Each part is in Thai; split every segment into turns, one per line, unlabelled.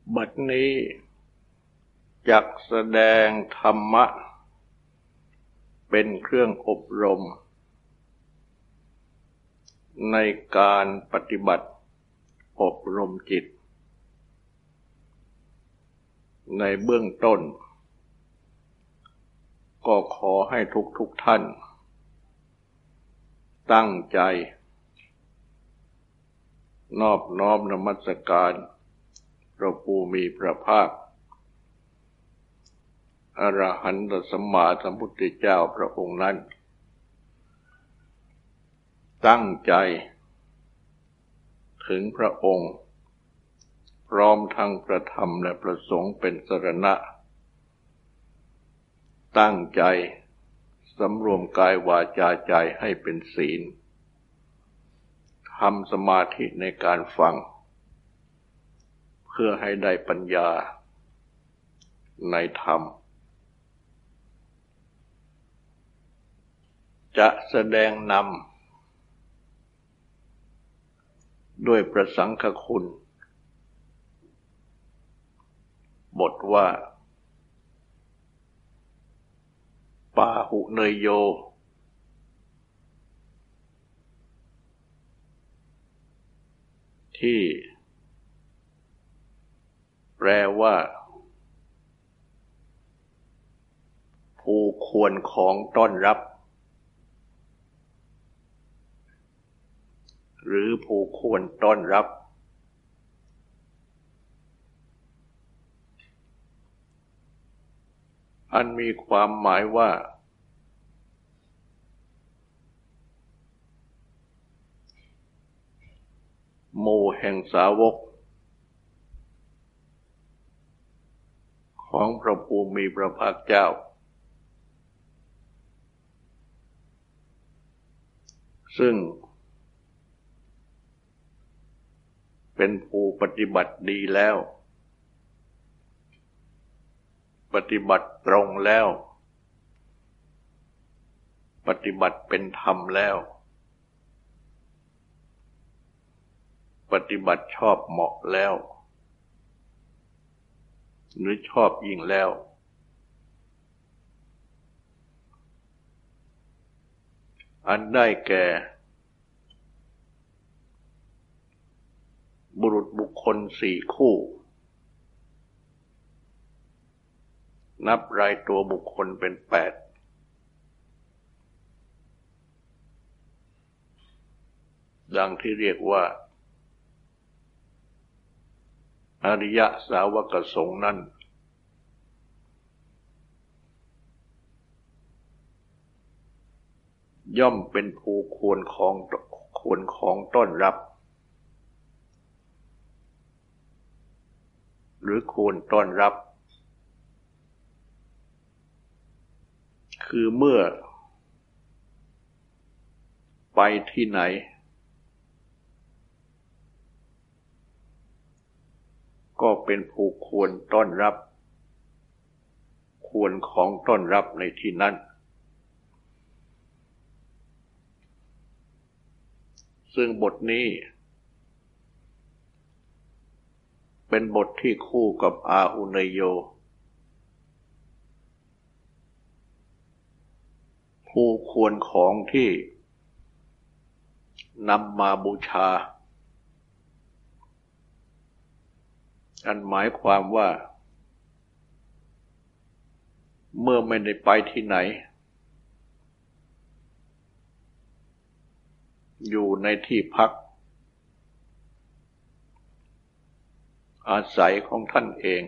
บัดนี้จักแสดงธรรมะเป็นเครื่องอบรมในการปฏิบัติอบรมจิตในเบื้องต้นก็ขอให้ทุกท่านตั้งใจนอบน้อมนมัสการพระผู้มีพระภาคอรหันตสัมมาสัมพุทธเจ้าพระองค์นั้นตั้งใจถึงพระองค์พร้อมทั้งพระธรรมและพระสงฆ์เป็นสรณะตั้งใจสำรวมกายวาจาใจให้เป็นศีลทำสมาธิในการฟังเพื่อให้ได้ปัญญาในธรรมจะแสดงนำด้วยพระสังฆคุณบทว่าปาหุเนยโยที่แปลว่าผู้ควรของต้อนรับหรือผู้ควรต้อนรับอันมีความหมายว่าหมู่แห่งสาวกของพระผู้มีพระภาคเจ้าซึ่งเป็นผู้ปฏิบัติดีแล้วปฏิบัติตรงแล้วปฏิบัติเป็นธรรมแล้วปฏิบัติชอบเหมาะแล้วหรือชอบยิ่งแล้วอันได้แก่บุรุษบุคคล4 คู่นับรายตัวบุคคลเป็น8ดังที่เรียกว่าอริยสาวกสงฆ์นั้นย่อมเป็นผู้ควรของต้อนรับหรือควรต้อนรับคือเมื่อไปที่ไหนก็เป็นผู้ควรต้อนรับควรของต้อนรับในที่นั้นซึ่งบทนี้เป็นบทที่คู่กับอาหุเนยโยผู้ควรของที่นำมาบูชาอันหมายความว่าเมื่อไม่ได้ไปที่ไหนอยู่ในที่พักอาศัยของท่านเอง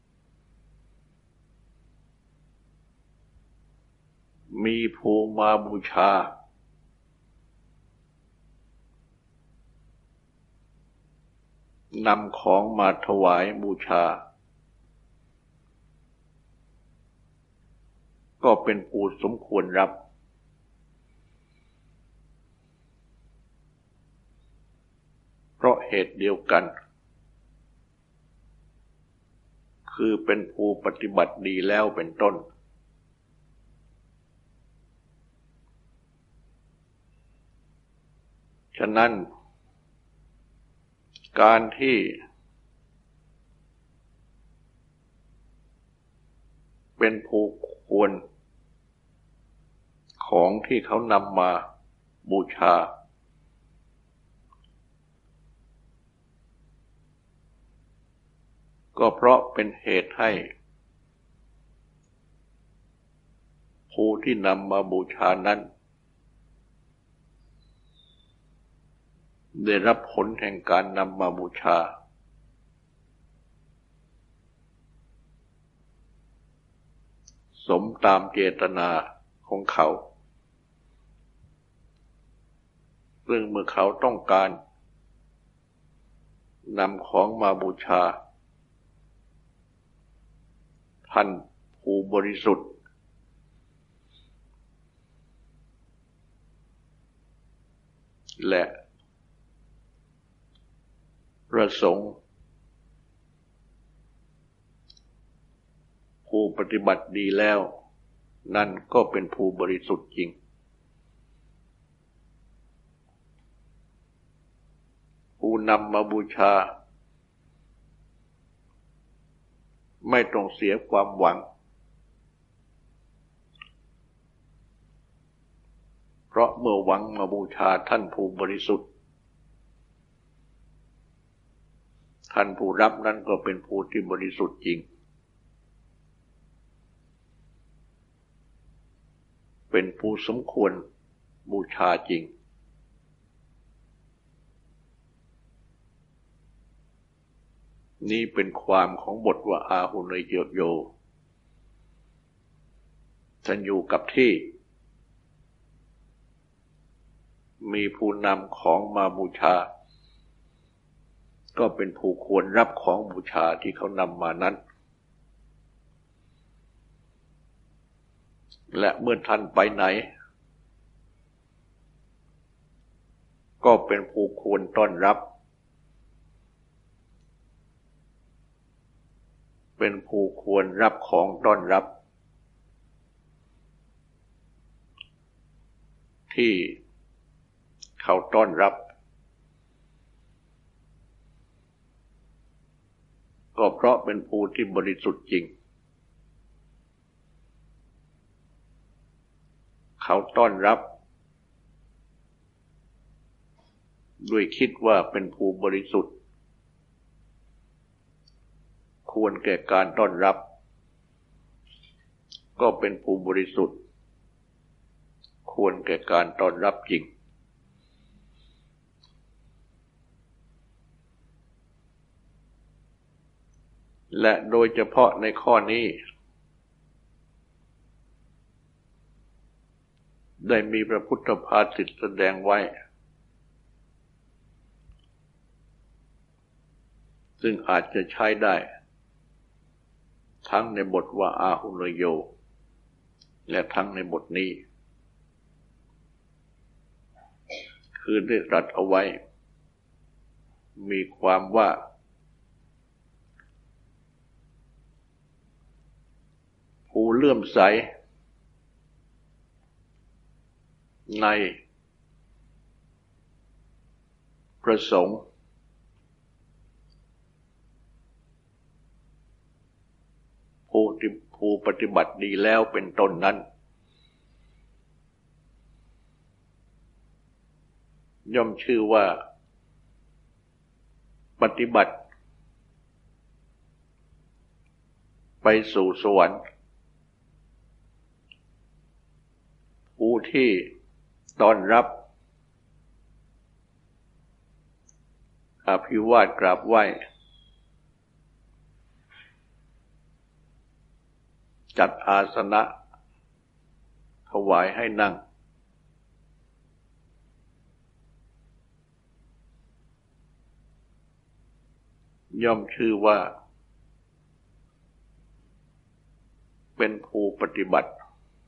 มีผู้มาบูชานำของมาถวายบูชาก็เป็นผู้สมควรรับเพราะเหตุเดียวกันคือเป็นผู้ปฏิบัติดีแล้วเป็นต้นฉะนั้นการที่เป็นผู้ควรของที่เขานำมาบูชาก็เพราะเป็นเหตุให้ผู้ที่นำมาบูชานั้นได้รับผลแห่งการนำมาบูชาสมตามเจตนาของเขาซึ่งเมื่อเขาต้องการนำของมาบูชาท่านผู้บริสุทธิ์และประสงค์ผู้ปฏิบัติดีแล้วนั่นก็เป็นผู้บริสุทธิ์จริงผู้นำมาบูชาไม่ต้องเสียความหวังเพราะเมื่อหวังมาบูชาท่านผู้บริสุทธิ์ท่านผู้รับนั้นก็เป็นผู้ที่บริสุทธิ์จริงเป็นผู้สมควรบูชาจริงนี่เป็นความของบทว่าอาหุเนยโยท่านอยู่กับที่มีผู้นำของมาบูชาก็เป็นผู้ควรรับของบูชาที่เขานำมานั้นและเมื่อท่านไปไหนก็เป็นผู้ควรต้อนรับเป็นผู้ควรรับของต้อนรับที่เขาต้อนรับก็เพราะเป็นผู้ที่บริสุทธิ์จริงเขาต้อนรับด้วยคิดว่าเป็นผู้บริสุทธิ์ควรแก่การต้อนรับก็เป็นผู้บริสุทธิ์ควรแก่การต้อนรับจริงและโดยเฉพาะในข้อนี้ได้มีพระพุทธภาษิตแสดงไว้ซึ่งอาจจะใช้ได้ทั้งในบทว่าอาหุเนยโยและทั้งในบทนี้คือได้ตรัสเอาไว้มีความว่าผู้เลื่อมใสในพระสงฆ์ผู้ปฏิบัติดีแล้วเป็นต้นนั้นย่อมชื่อว่าปฏิบัติไปสู่สวรรค์ผู้ที่ต้อนรับอภิวาทกราบไหว้จัดอาสนะถวายให้นั่งย่อมชื่อว่าเป็นผู้ปฏิบัติ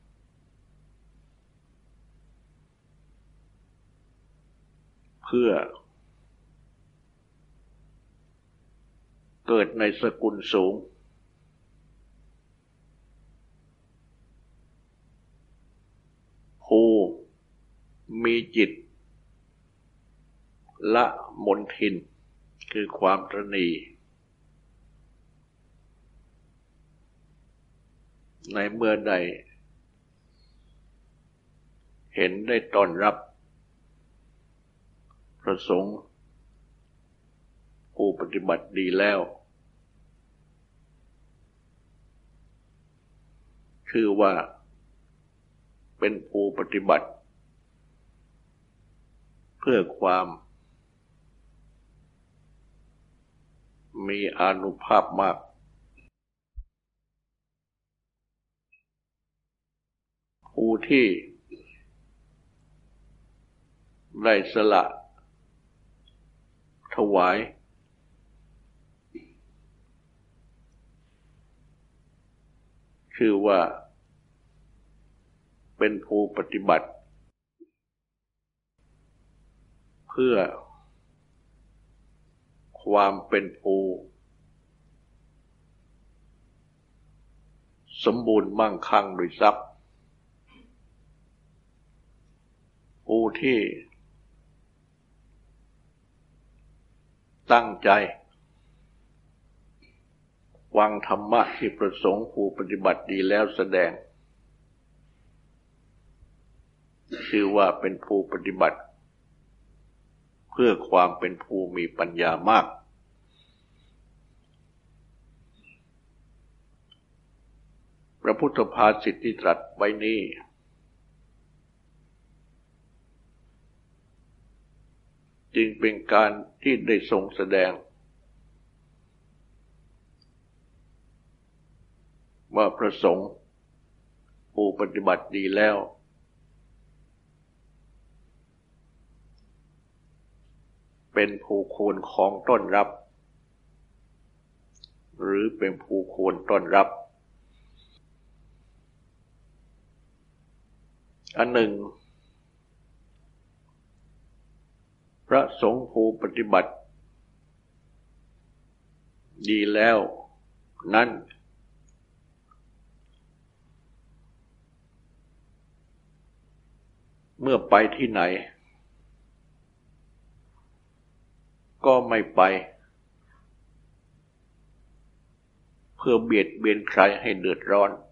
เพื่อเกิดในสกุลสูงผู้มีจิตละมนทินคือความตระหนี่ในเมื่อใดเห็นได้ต้อนรับพระสงฆ์ผู้ปฏิบัติดีแล้วชื่อว่าเป็นผู้ปฏิบัติเพื่อความมีอานุภาพมากผู้ที่ได้สละถวายชื่อว่าเป็นผู้ปฏิบัติเพื่อความเป็นผู้สมบูรณ์มั่งคั่งด้วยทรัพย์ผู้ที่ตั้งใจฟังธรรมะที่ประสงค์ผู้ปฏิบัติดีแล้วแสดงชื่อว่าเป็นผู้ปฏิบัติเพื่อความเป็นผู้มีปัญญามากพระพุทธภาษิตที่ตรัสไว้นี้จึงเป็นการที่ได้ทรงแสดงว่าพระสงฆ์ผู้ปฏิบัติดีแล้วเป็นผู้ควรของต้อนรับหรือเป็นผู้ควรต้อนรับอันหนึ่งพระสงฆ์ผู้ปฏิบัติดีแล้วนั้นเมื่อไปที่ไหนก็ไม่ไปเพื่อเบียดเบียนใครให้เดือดร้อน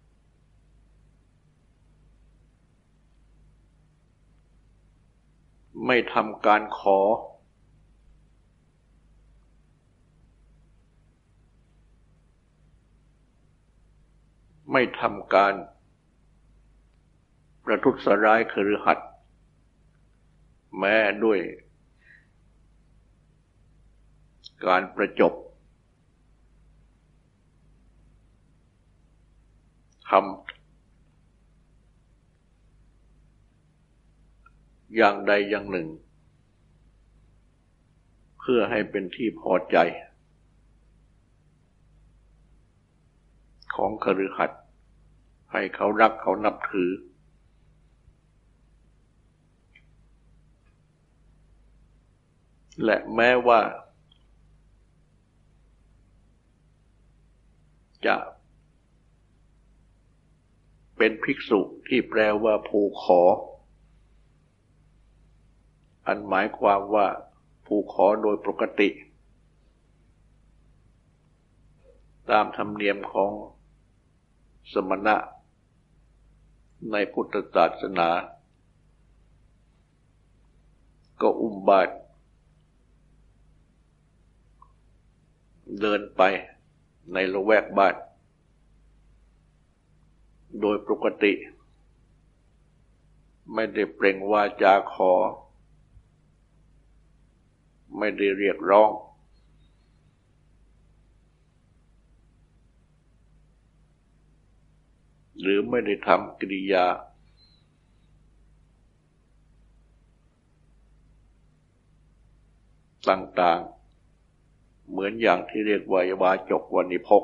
ไม่ทำการขอไม่ทำการประทุษร้ายคฤหัสถ์แม้ด้วยการประจบทำอย่างใดอย่างหนึ่งเพื่อให้เป็นที่พอใจของคฤหัสถ์ให้เขารักเขานับถือและแม้ว่าจะเป็นภิกษุที่แปลว่าผู้ขออันหมายความว่าผู้ขอโดยปกติตามธรรมเนียมของสมณะในพุทธศาสนาก็อุ้มบาตรเดินไปในละแวกบ้านโดยปกติไม่ได้เปล่งวาจาขอไม่ได้เรียกร้องหรือไม่ได้ทำกิริยาต่างๆเหมือนอย่างที่เรียกว่าวาจกวณิพก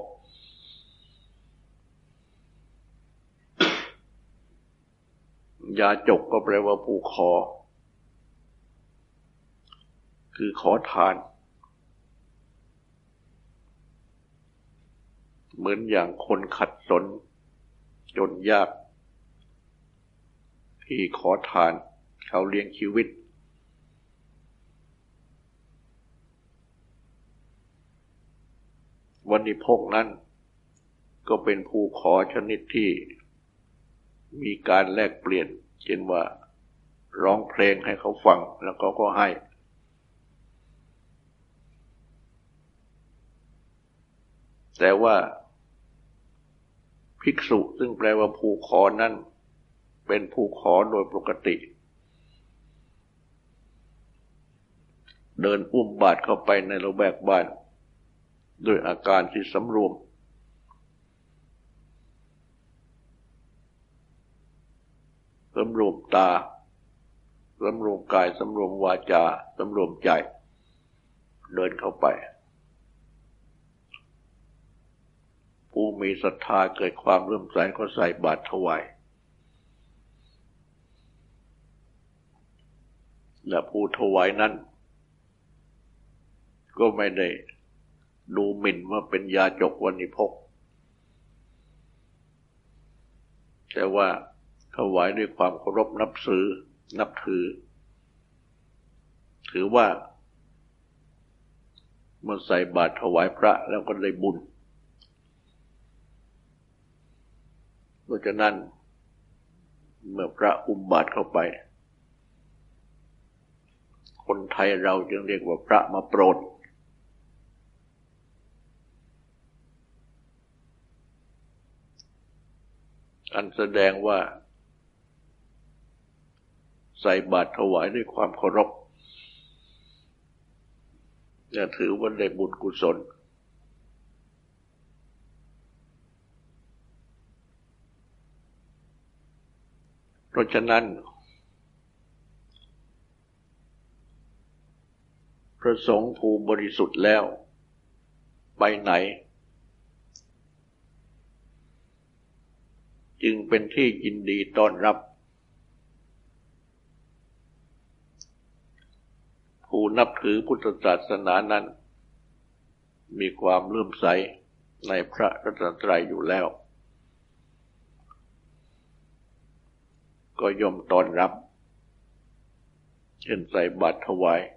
ยาจกก็แปลว่าผู้ขอคือขอทานเหมือนอย่างคนขัดสนจนยากที่ขอทานเขาเลี้ยงชีวิตวณิพกนั้นก็เป็นผู้ขอชนิดที่มีการแลกเปลี่ยนเช่นว่าร้องเพลงให้เขาฟังแล้วก็ให้แต่ว่าภิกษุซึ่งแปลว่าผู้ขอนั้นเป็นผู้ขอโดยปกติเดินอุ้มบาตรเข้าไปในละแวกบ้านด้วยอาการที่สำรวมตาสำรวมกายสำรวมวาจาสำรวมใจเดินเข้าไปผู้มีศรัทธาเกิดความเลื่อมใสก็ใส่บาตรถวายและผู้ถวายนั้นก็ไม่ได้ดูหมิ่นว่าเป็นยาจกวณิพกแต่ว่าถวายด้วยความเคารพนับถือถือว่าเมื่อใส่บาตรถวายพระแล้วก็ได้บุญเพราะฉะนั้นเมื่อพระอุ้มบาตรเข้าไปคนไทยเราจึงเรียกว่าพระมาโปรดอันแสดงว่าใส่บาตรถวายด้วยความเคารพและถือว่าได้บุญกุศลเพราะฉะนั้นพระสงฆ์ผู้บริสุทธิ์แล้วไปไหนจึงเป็นที่ยินดีต้อนรับผู้นับถือพุทธศาสนานั้นมีความเลื่อมใสในพระรัตนตรัยอยู่แล้วก็ย่อมต้อนรับเช่นใส่บาตรถวาย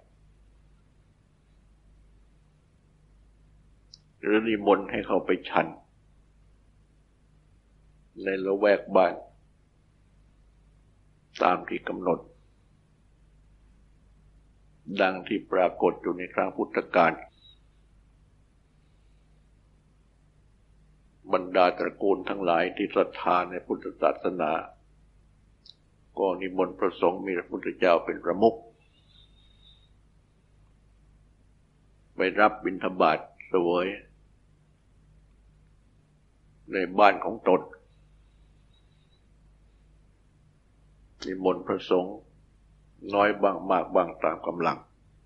หรือนิมนต์ให้เขาไปฉันในละแวกบ้านตามที่กำหนดดังที่ปรากฏอยู่ในครั้งพุทธกาลบรรดาตระกูลทั้งหลายที่ศรัทธาในพุทธศาสนาก็นิมนต์พระสงฆ์มีพระพุทธเจ้าเป็นประมุขไปรับบิณฑบาตเสวยในบ้านของตนนิมนต์พระสงฆ์น้อยบ้างมากบ้างตามกำลัง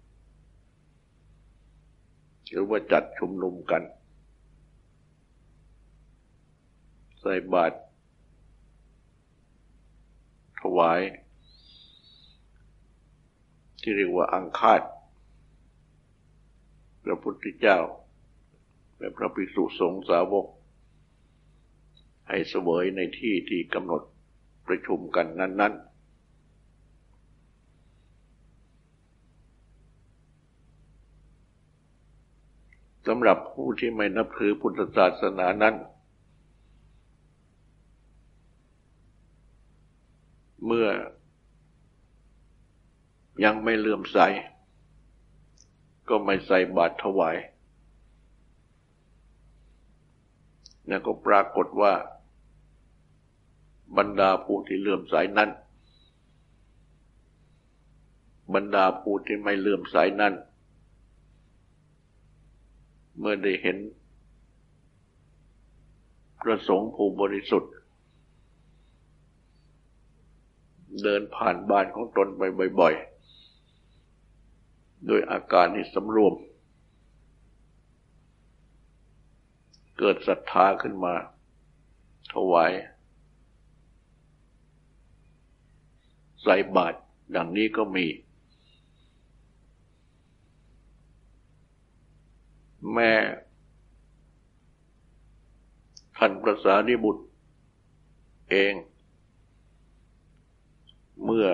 หรือว่าจัดชุมนุมกันใส่บาตรถวายที่เรียกว่าอังคาสพระพุทธเจ้าและพระภิกษุสงฆ์สาวกให้เสวยในที่ที่กำหนดประชุมกันนั้นๆสำหรับผู้ที่ไม่นับถือพุทธศาสนานั้นเมื่อยังไม่เลื่อมใสก็ไม่ใส่บาตรถวายแล้วก็ปรากฏว่าบรรดาผู้ที่เลื่อมใสนั้นบรรดาผู้ที่ไม่เลื่อมใสนั้นเมื่อได้เห็นพระสงฆ์ผู้บริสุทธิ์เดินผ่านบ้านของตนไปบ่อยๆโดยอาการที่สำรวมเกิดศรัทธาขึ้นมาถวายใส่บาตรดังนี้ก็มีแม่ท่านพระสารีบุตรเองเมื่อ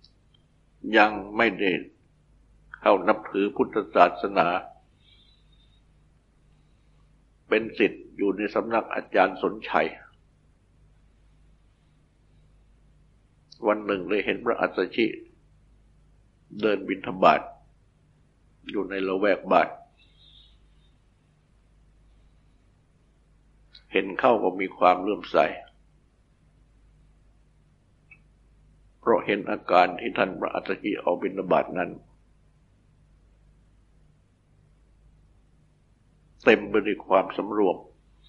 ยังไม่ได้เข้านับถือพุทธศาสนาเป็นศิษย์อยู่ในสำนักอาจารย์สนชัยวันหนึ่งได้เห็นพระอัสสชิเดินบิณฑบาตอยู่ในละแวกบ้านเห็นเข้าก็มีความเลื่อมใสเพราะเห็นอาการที่ท่านพระอัสสชิออกบิณฑบาตนั้นเต็มไปด้วยความสำรวม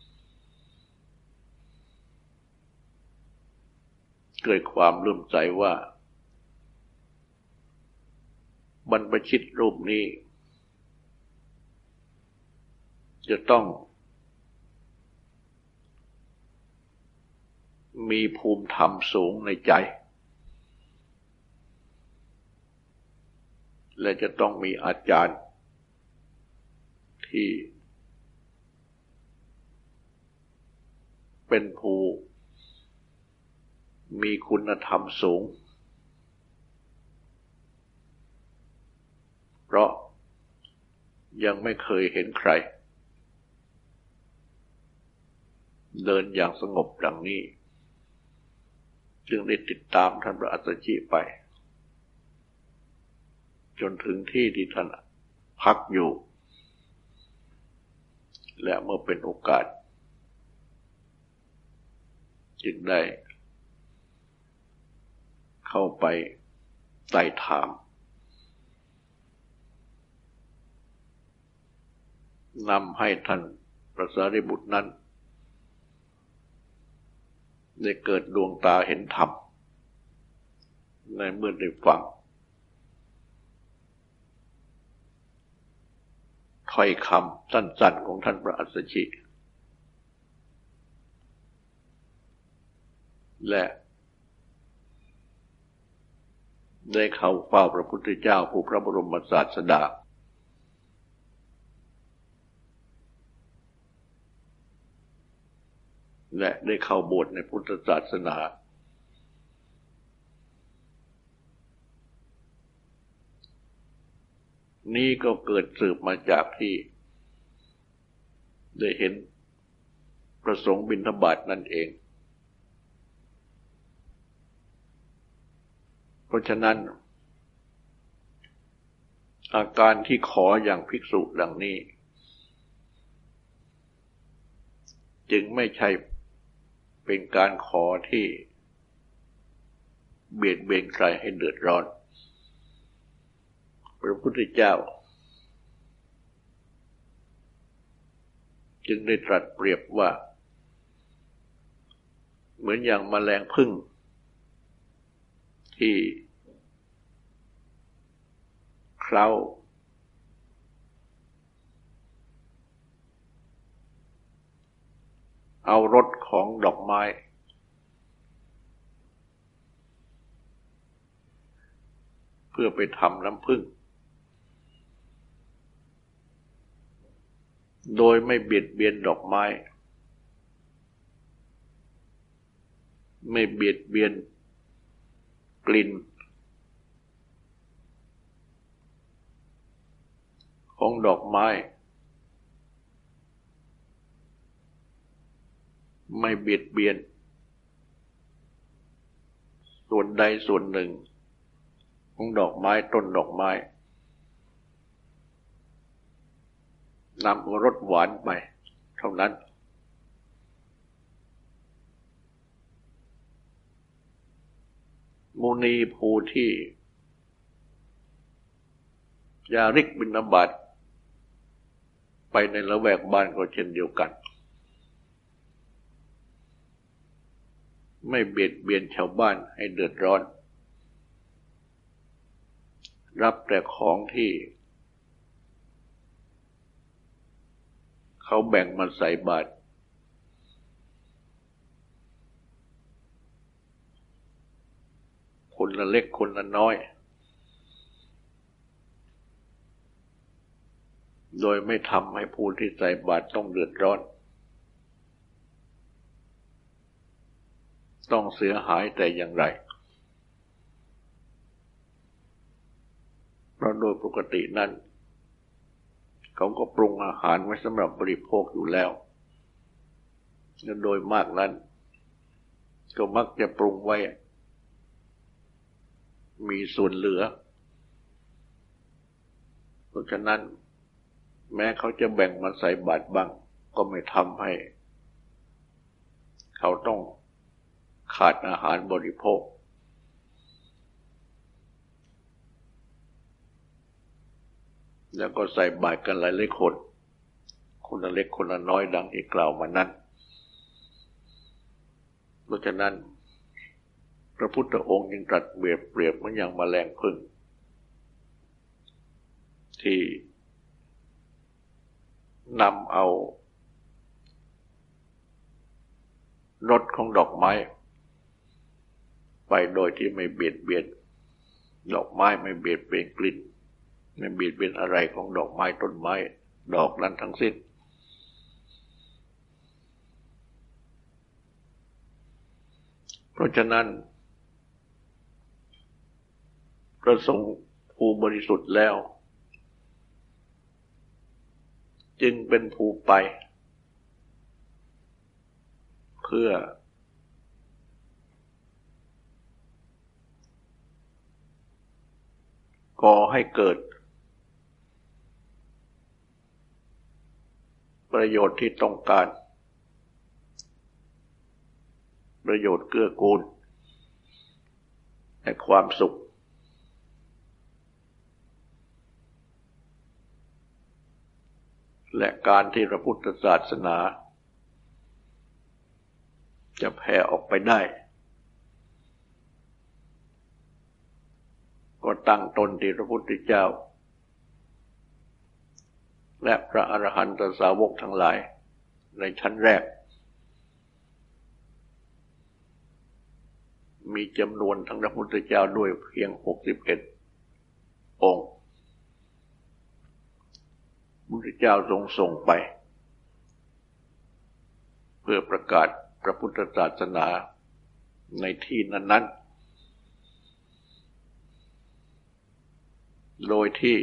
เกิดความเลื่อมใสว่าบรรพชิตรูปนี้จะต้องมีภูมิธรรมสูงในใจและจะต้องมีอาจารย์ที่เป็นผู้มีคุณธรรมสูงเพราะยังไม่เคยเห็นใครเดินอย่างสงบดังนี้จึงได้ติดตามท่านพระอัสสชิไปจนถึงที่ที่ท่านพักอยู่และเมื่อเป็นโอกาสจึงได้เข้าไปไต่ถามนำให้ท่านพระสารีบุตรนั้นได้เกิดดวงตาเห็นธรรมในเมื่อได้ฟังถ้อยคำสั้นๆของท่านพระอัสสชิและได้เข้าเฝ้าพระพุทธเจ้าผู้พระบรมศาสดาและได้เข้าบวชในพุทธศาสนานี่ก็เกิดสืบมาจากที่ได้เห็นประสงค์บิณฑบาตนั่นเองเพราะฉะนั้นอาการที่ขออย่างภิกษุดังนี้จึงไม่ใช่เป็นการขอที่เบียดเบียนใครให้เดือดร้อนพระพุทธเจ้าจึงได้ตรัสเปรียบว่าเหมือนอย่างแมลงผึ้งที่เคล้าเอารสของดอกไม้เพื่อไปทำน้ำผึ้งโดยไม่เบียดเบียนดอกไม้ไม่เบียดเบียนกลิ่นของดอกไม้ไม่เบียดเบียนส่วนใดส่วนหนึ่งของดอกไม้ต้นดอกไม้นำเอารสหวานไปเท่านั้นมุนีผู้ที่จาริกบิณฑบาตไปในละแวกบ้านก็เช่นเดียวกันไม่เบียดเบียนชาวบ้านให้เดือดร้อนรับแต่ของที่เขาแบ่งมาใส่บาตรคนละเล็กคนละน้อยโดยไม่ทำให้ผู้ที่ใส่บาตรต้องเดือดร้อนต้องเสียหายแต่อย่างไรเพราะโดยปกตินั้นเขาก็ปรุงอาหารไว้สำหรับบริโภคอยู่แล้วโดยมากนั้นก็มักจะปรุงไว้มีส่วนเหลือเพราะฉะนั้นแม้เขาจะแบ่งมาใส่บาตรบ้างก็ไม่ทำให้เขาต้องขาดอาหารบริโภคแล้วก็ใส่บาตรกันหลายๆคนคนละเล็กคนละน้อยดังที่กล่าวมานั้นเพราะฉะนั้นพระพุทธองค์จึงตรัสเปรียบเหมือนอย่างแมลงผึ้งที่นำเอารสของดอกไม้ไปโดยที่ไม่เบียดเบียนดอกไม้ไม่เบียดเบียนกลิ่นไม่เบียดเบียนอะไรของดอกไม้ต้นไม้ดอกนั้นทั้งสิ้นเพราะฉะนั้นพระสงฆ์ผู้บริสุทธิ์แล้วจึงเป็นผู้ไปเพื่อก่อให้เกิดประโยชน์ที่ต้องการประโยชน์เกื้อกูลและความสุขและการที่พระพุทธศาสนาจะแผ่ออกไปได้ก็ตั้งต้นที่พระพุทธเจ้าและพระอรหันตสาวกทั้งหลายในชั้นแรกมีจำนวนทั้งพระพุทธเจ้าด้วยเพียง61 องค์พระพุทธเจ้าทรงส่งไปเพื่อประกาศพระพุทธศาสนาในที่นั้นๆโดยที่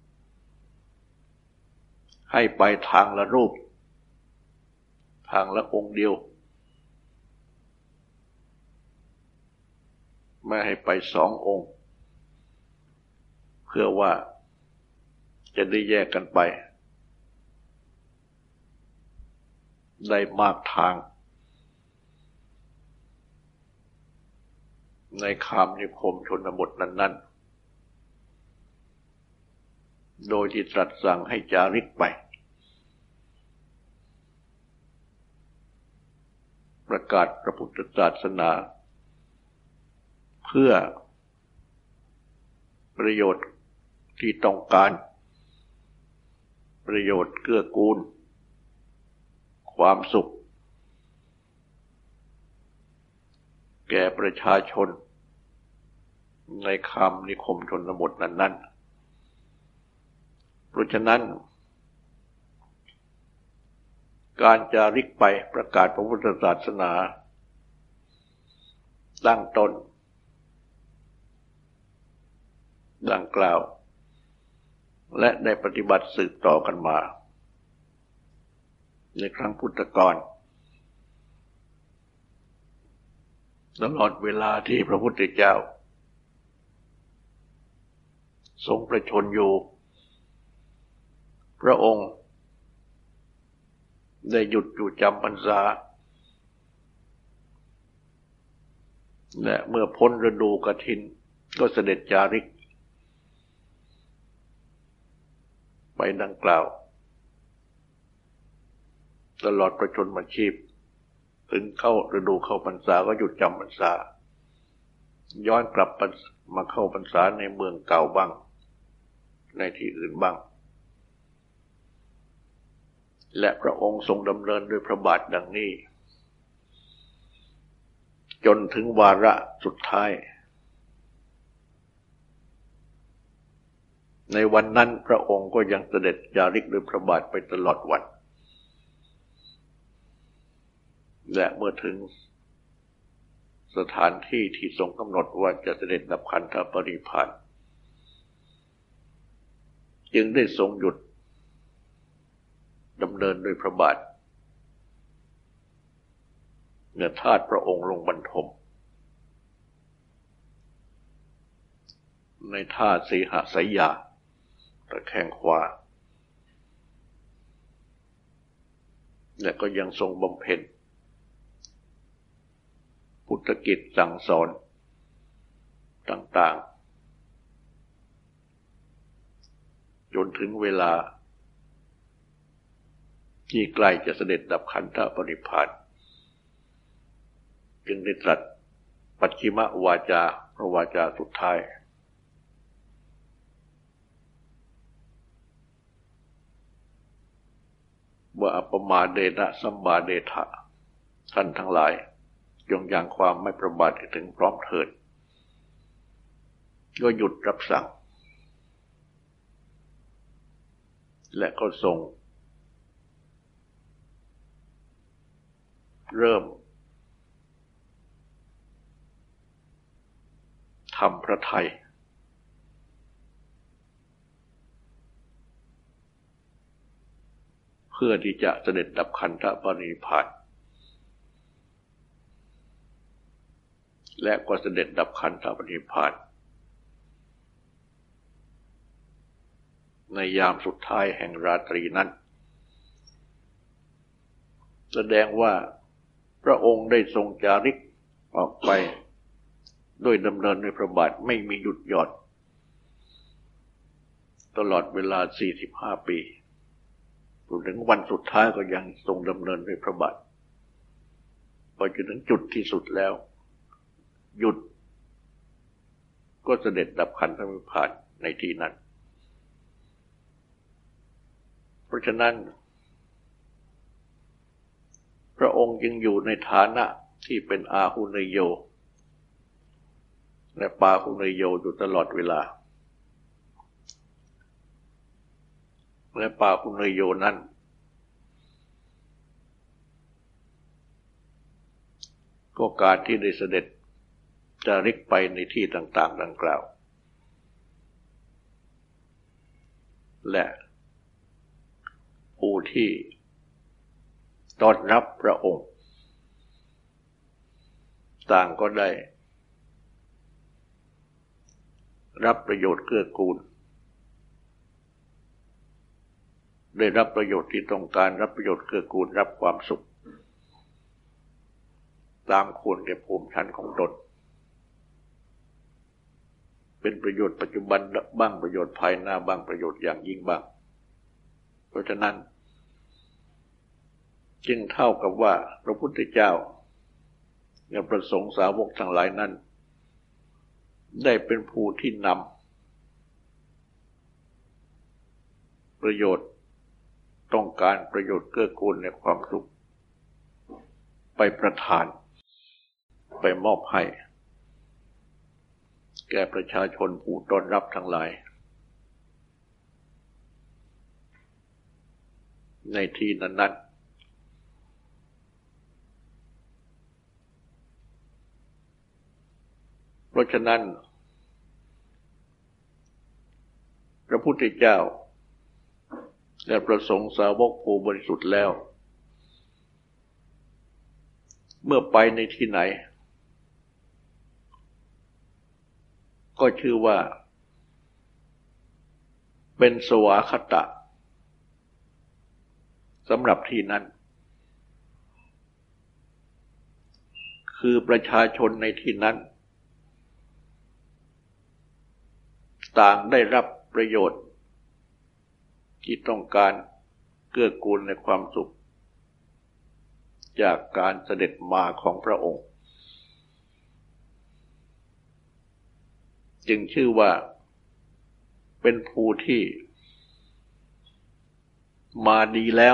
ให้ไปทางละรูปทางละองค์เดียวไม่ให้ไป2 องค์เพื่อว่าจะได้แยกกันไปได้มากทางในคามนิคมชนบทนั้นๆโดยที่ตรัสสั่งให้จาริกไปประกาศพระพุทธศาสนาเพื่อประโยชน์ที่ต้องการประโยชน์เกื้อกูลความสุขแก่ประชาชนในคามนิคมชนบทนั้นๆเพราะฉะนั้นการจาริกไปประกาศพระพุทธศาสนาตั้งต้นดังกล่าวและได้ปฏิบัติสืบต่อกันมาในครั้งพุทธกาลตลอดเวลาที่พระพุทธเจ้าทรงประชนอยู่พระองค์ได้หยุดอยู่จำพรรษาและเมื่อพ้นฤดูกฐินก็เสด็จจาริกไปดังกล่าวตลอดประชนมชีพถึงเข้าฤดูเข้าพรรษาก็หยุดจำพรรษาย้อนกลับมาเข้าพรรษาในเมืองเก่าบ้างในที่อื่นบ้างและพระองค์ทรงดำเนินด้วยพระบาทดังนี้จนถึงวาระสุดท้ายในวันนั้นพระองค์ก็ยังเสด็จจาริกด้วยพระบาทไปตลอดวันและเมื่อถึงสถานที่ที่ทรงกำหนดว่าจะเสด็จดับขันธปรินิพพานจึงได้ทรงหยุดดำเนินด้วยพระบาทเมื่อทาสพระองค์ลงบรรทมในท่าสีหสยาตะแคงขวาและก็ยังทรงบำเพ็ญพุทธกิจสั่งสอนต่างๆจนถึงเวลาที่ใกล้จะเสด็จดับขันธปรินิพพานจึงได้ตรัสปัจฉิมวาจาพระวาจาสุดท้ายว่าอัปปมาเดนะสัมบาเดทะท่านทั้งหลายจงยังความไม่ประมาทถึงพร้อมเถิดก็หยุดรับสั่งและก็ทรงเริ่มทำพระทัยเพื่อที่จะเสด็จดับขันธปรินิพพานและก็เสด็จดับขันธปรินิพพานในยามสุดท้ายแห่งราตรีนั้นแสดงว่าพระองค์ได้ทรงจาริกออกไปด้วยดำเนินในพระบาทไม่มีหยุดหย่อนตลอดเวลา45 ปีจนถึงวันสุดท้ายก็ยังทรงดำเนินในพระบาทพอจนถึงจุดที่สุดแล้วหยุดก็เสด็จดับขันธปรินิพพานในที่นั้นเพราะฉะนั้นพระองค์จึงอยู่ในฐานะที่เป็นอาหุเนยโยและปาหุเนยโยอยู่ตลอดเวลาและปาหุเนยโยนั้นก็การที่ได้เสด็จจาริกไปในที่ต่างๆดังกล่าวและผู้ที่ต้อนรับพระองค์ต่างก็ได้รับประโยชน์เกื้อกูลได้รับประโยชน์ที่ต้องการรับประโยชน์เกื้อกูลรับความสุขตามควรแก่ภูมิชั้นของตนเป็นประโยชน์ปัจจุบันบ้างประโยชน์ภายหน้าบ้างประโยชน์อย่างยิ่งบ้างเพราะฉะนั้นจึงเท่ากับว่าพระพุทธเจ้าและพระสงฆ์สาวกทั้งหลายนั้นได้เป็นผู้ที่นำประโยชน์ต้องการประโยชน์เกื้อกูลในความสุขไปประทานไปมอบให้แก่ประชาชนผู้ต้อนรับทั้งหลายในที่นั้นเพราะฉะนั้นพระพุทธเจ้าและประสงค์สาวกผู้บริสุทธิ์แล้วเมื่อไปในที่ไหนก็ชื่อว่าเป็นสวาคตะสำหรับที่นั้นคือประชาชนในที่นั้นต่างได้รับประโยชน์ที่ต้องการเกื้อกูลในความสุขจากการเสด็จมาของพระองค์จึงชื่อว่าเป็นผู้ที่มาดีแล้ว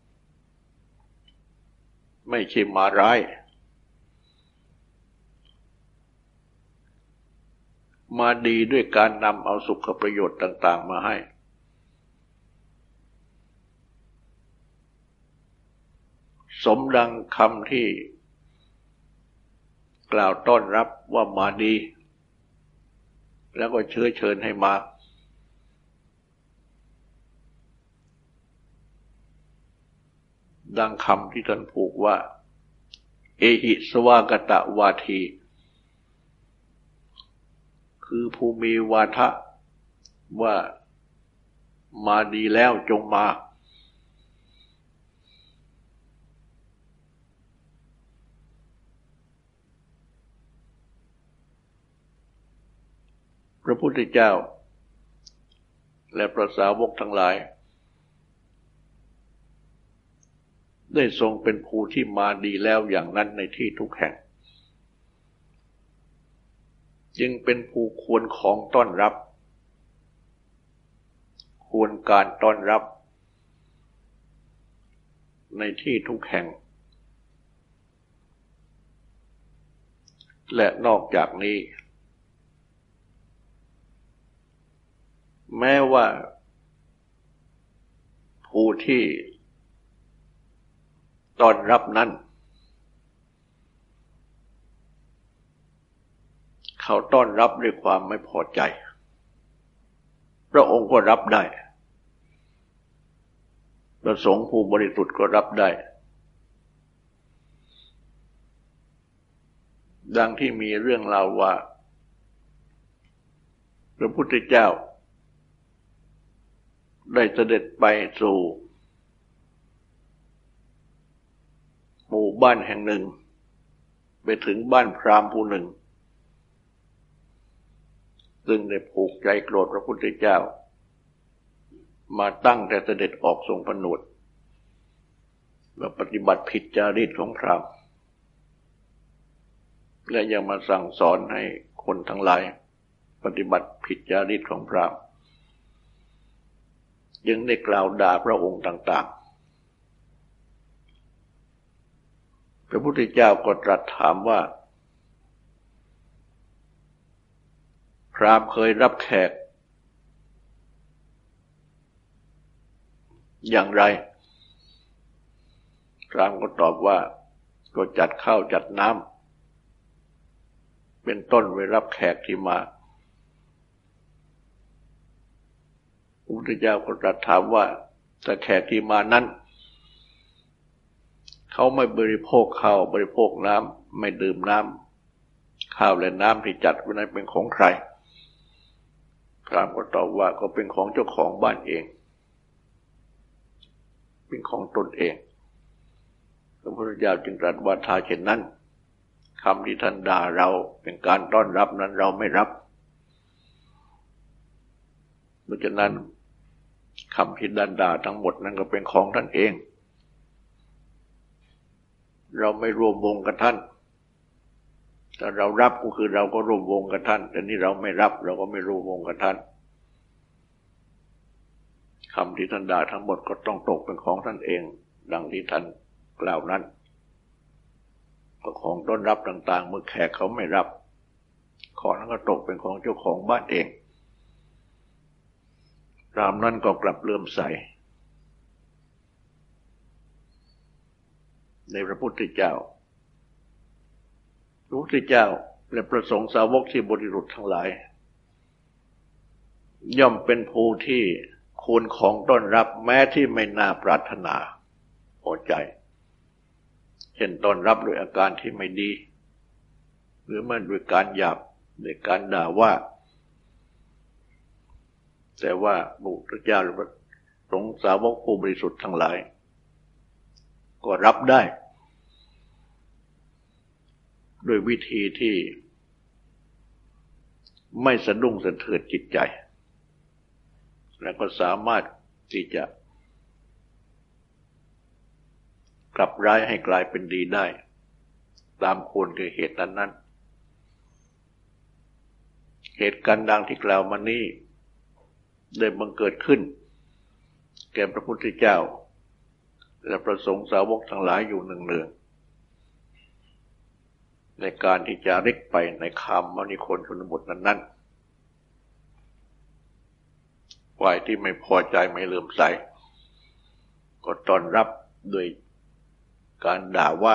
ไม่ใช่มาร้ายมาดีด้วยการนำเอาสุขประโยชน์ต่างๆมาให้สมดังคำที่กล่าวต้อนรับว่ามาดีแล้วก็เชื้อเชิญให้มาดังคำที่ท่านพูดว่าเอหิสวากตวาทีคือผู้มีวาทะว่ามาดีแล้วจงมาพระพุทธเจ้าและพระสาวกทั้งหลายได้ทรงเป็นผู้ที่มาดีแล้วอย่างนั้นในที่ทุกแห่งจึงเป็นผู้ควรของต้อนรับควรการต้อนรับในที่ทุกแห่งและนอกจากนี้แม้ว่าผู้ที่ต้อนรับนั้นเขาต้อนรับด้วยความไม่พอใจพระองค์ก็รับได้พระสงฆ์ผู้บริสุทธิ์ก็รับได้ดังที่มีเรื่องเล่าว่าพระพุทธเจ้าได้เสด็จไปสู่หมู่บ้านแห่งหนึ่งไปถึงบ้านพราหมณ์ผู้หนึ่งซึ่งได้ผูกใจโกรธพระพุทธเจ้ามาตั้งแต่เสด็จออกทรงผนวดและปฏิบัติผิดจารีตของพราหมณ์และยังมาสั่งสอนให้คนทั้งหลายปฏิบัติผิดจารีตของพราหมณ์ยังได้กล่าวด่าพระองค์ต่างๆพระพุทธเจ้าก็ตรัสถามว่าพราหมณ์เคยรับแขกอย่างไรพราหมณ์ก็ตอบว่าก็จัดข้าวจัดน้ำเป็นต้นไว้รับแขกที่มาพระพุทธเจ้าก็ตรัสถามว่าถ้าแขกที่มานั้นเขาไม่บริโภคข้าวบริโภคน้ำไม่ดื่มน้ำข้าวและน้ำที่จัดไว้นั้นเป็นของใครพราหมณ์ก็ตอบว่าก็เป็นของเจ้าของบ้านเองเป็นของตนเองพระพุทธเจ้าจึงตรัสว่าถ้าเช่นนั้นคำที่ท่านด่าเราเป็นการต้อนรับนั้นเราไม่รับเพราะฉะนั้นคำที่ท่านด่าทั้งหมดนั้นก็เป็นของท่านเองเราไม่ร่วมวงกับท่านแต่เรารับก็คือเราก็ร่วมวงกับท่านแต่นี่เราไม่รับเราก็ไม่ร่วมวงกับท่านคำที่ท่านด่าทั้งหมดก็ต้องตกเป็นของท่านเองดังที่ท่านกล่าวนั้นของต้อนรับต่างๆเมื่อแขกเขาไม่รับของนั้นก็ตกเป็นของเจ้าของบ้านเองพราหมณ์นั้นก็กลับเลื่อมใสในพระพุทธเจ้าพระพุทธเจ้าและพระสงฆ์สาวกที่บริสุทธิ์ทั้งหลายย่อมเป็นผู้ที่ควรของต้อนรับแม้ที่ไม่น่าปรารถนาพอใจเช่นต้อนรับด้วยอาการที่ไม่ดีหรือไม่ด้วยการหยาบด้วยการด่าว่าแต่ว่าพระพุทธเจ้าและพระสงฆ์สาวกผู้บริสุทธิ์ทั้งหลายก็รับได้ด้วยวิธีที่ไม่สะดุ้งสะเทือนจิตใจและก็สามารถที่จะกลับร้ายให้กลายเป็นดีได้ตามควรแก่เหตุนั้นเหตุการณ์ดังที่กล่าวมานี้ได้บังเกิดขึ้นแก่พระพุทธเจ้าและพระสงฆ์สาวกทั้งหลายอยู่เนืองๆในการที่จะริกไปในคามมณิคลชนบทนั้นฝ่ายที่ไม่พอใจไม่เลื่อมใสก็ต้อนรับด้วยการด่าว่า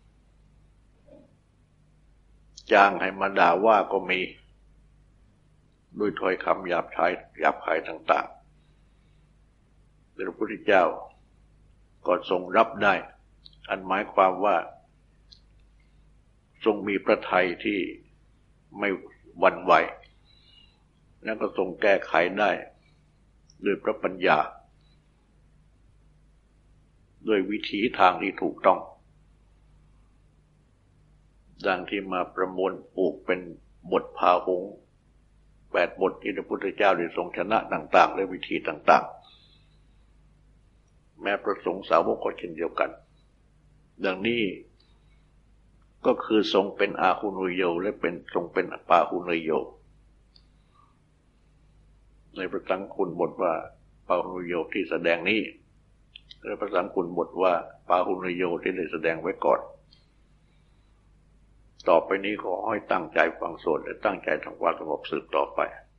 จ้างให้มาด่าว่าก็มีด้วยถ้อยคำหยาบคายต่างๆพระพุทธเจ้าก็ทรงรับได้อันหมายความว่าทรงมีพระทัยที่ไม่หวั่นไหวแล้วก็ทรงแก้ไขได้ด้วยพระปัญญาด้วยวิถีทางที่ถูกต้องดังที่มาประมวลปลูกเป็นบทพาหงส์8 บทที่พระพุทธเจ้าได้ทรงชนะต่างๆและวิธีต่างๆแม้พระสงฆ์สาวกก็เช่นเดียวกันดังนี้ก็คือทรงเป็นอาหุโนโยและเป็นทรงเป็นปาหุโนโยในพระสังฆคุณบทว่าปาหุโนโยที่แสดงนี้และพระสังฆคุณบทว่าปาหุโนโยที่ได้แสดงไว้ก่อนต่อไปนี้ขอให้ตั้งใจฟังสวดและตั้งใจทำความสงบสืบต่อไป